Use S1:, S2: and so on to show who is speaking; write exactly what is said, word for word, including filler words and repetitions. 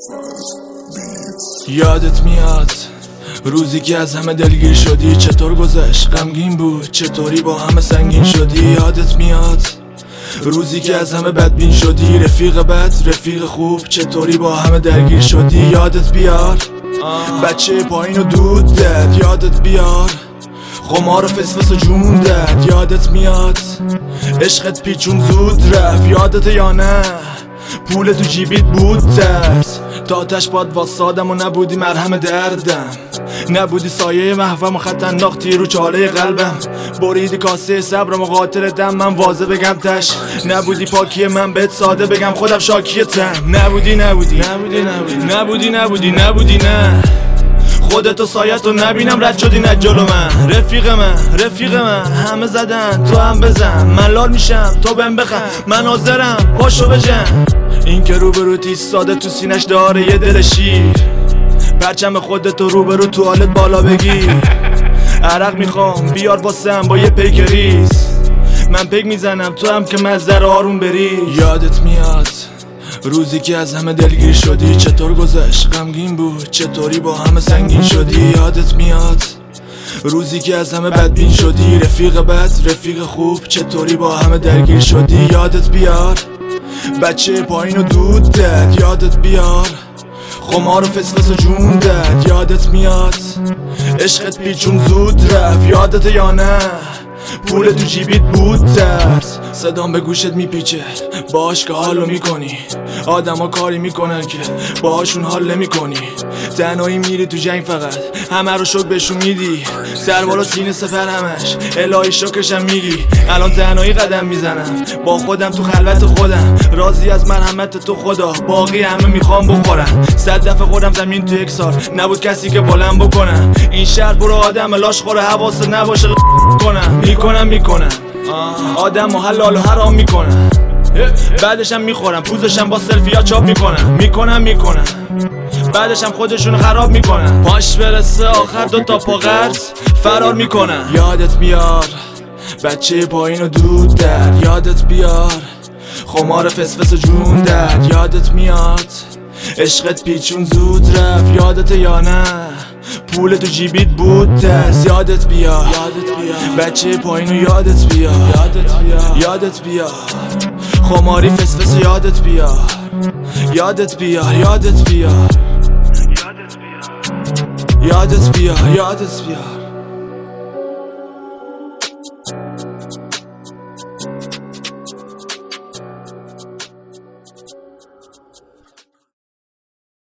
S1: یادت میاد روزی که از همه دلگیر شدی؟ چطور گذشت؟ غمگین بود؟ چطوری با همه سنگین شدی؟ یادت میاد روزی که از همه بدبین شدی؟ رفیق بد، رفیق خوب، چطوری با همه درگیر شدی؟ یادت بیار بچه پایین و دود داد؟ یادت بیار خمار و فسفس و جون داد؟ یادت میاد عشقت پیچون زود رفت؟ یادت یا نه پول تو جیبیت بود درس تا آتش باد واسادم و نبودی مرهم دردم، نبودی سایه محوم و خطرناک تیر رو چاله قلبم، بریدی کاسه صبرم و قاتل دم من واضح بگم تش، نبودی پاکی من بهت ساده بگم خودم شاکیتم، نبودی نبودی نبودی نبودی نبودی نبودی نبودی نه خودتو سایتو نبینم رد شدی نه جلو من، رفیق من رفیق من همه زدن تو هم بزن، من لال میشم تو بهم بخند، من حاضرم پاشو بجن، این که روبروت ایستاده تو سینش داره یه دل شیر، پرچم خودتو روبرو توالت بالا بگیر، عرق میخوام بیار واسم با یه پیک ریز، من پیک میزنم تو هم که مزدر آروم بری. یادت میاد روزی که از همه دلگیر شدی؟ چطور گذشت؟ غمگین بود؟ چطوری با همه سنگین شدی؟ یادت میاد روزی که از همه بدبین شدی؟ رفیق بد، رفیق خوب، چطوری با همه درگیر شدی؟ یادت بیار بچه پایین و دود داد؟ یادت بیار خمار و فسفس و جون داد؟ یادت میاد عشقت پیچون زود رفت؟ یادت یا نه پول تو جیبیت بود درس؟ صدام به گوشت میپیچه باش که حالو میکنی، آدم ها کاری میکنن که باهاشون حال نمیکنی، تنهایی میری تو جنگ فقط همه رو شک بهشون میدی، سر بالا سینه سپر همش الهی شکرشم میگی، الان تنهایی قدم میزنم با خودم تو خلوت خودم، راضی از مرحمت تو خدا، باقی همه میخوام بخورم، صد دفعه خودم زمین تو یک سال نبود کسی که بلند بکنم، این شهر برو آدم لاش خوره حواست نباشه کنم، میکنم میکنم آدم و حلال و حرام میکنم، بعدشم میخورم پوزشم با سلفیا چاپ میکنم، میکنم میکنم بعدشم خودشون خراب میکنم، پاش برسه آخر دو تا پا قرض فرار میکنم. یادت بیار بچه پایین و دود در؟ یادت بیار خمار فسفس و جون در؟ یادت میاد عشقت پیچون زود رفت؟ یادت یا نه پول تو جیبیت بود دست؟ یادت بیار یادت بیار بچه پایین و یادت بیار یادت بیار یادت بیار خماری فسفس یادت بیار یادت بیار یادت بیار یادت بیار یادت بیار